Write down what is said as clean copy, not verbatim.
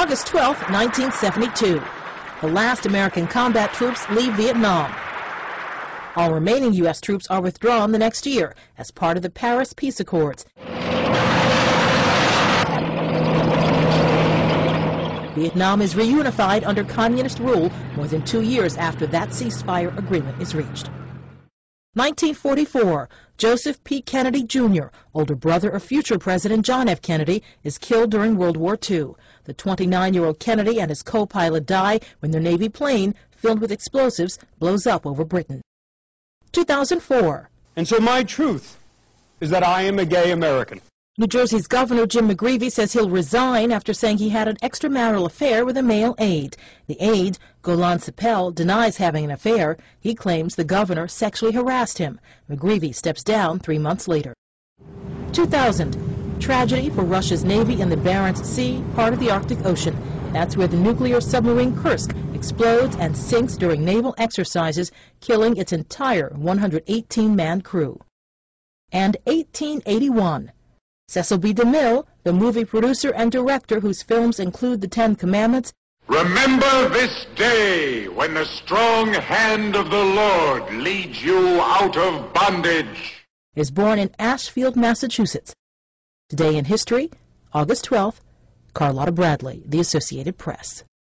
August 12, 1972. The last American combat troops leave Vietnam. All remaining U.S. troops are withdrawn the next year as part of the Paris Peace Accords. Vietnam is reunified under communist rule more than 2 years after that ceasefire agreement is reached. 1944, Joseph P. Kennedy, Jr., older brother of future President John F. Kennedy, is killed during World War II. The 29-year-old Kennedy and his co-pilot die when their Navy plane, filled with explosives, blows up over Britain. 2004. And so my truth is that I am a gay American. New Jersey's Governor Jim McGreevey says he'll resign after saying he had an extramarital affair with a male aide. The aide, Golan Sipel, denies having an affair. He claims the governor sexually harassed him. McGreevey steps down 3 months later. 2000. Tragedy for Russia's Navy in the Barents Sea, part of the Arctic Ocean. That's where the nuclear submarine Kursk explodes and sinks during naval exercises, killing its entire 118-man crew. And 1881. Cecil B. DeMille, the movie producer and director whose films include The Ten Commandments. Remember this day when the strong hand of the Lord leads you out of bondage. Is born in Ashfield, Massachusetts. Today in history, August 12th, Carlotta Bradley, The Associated Press.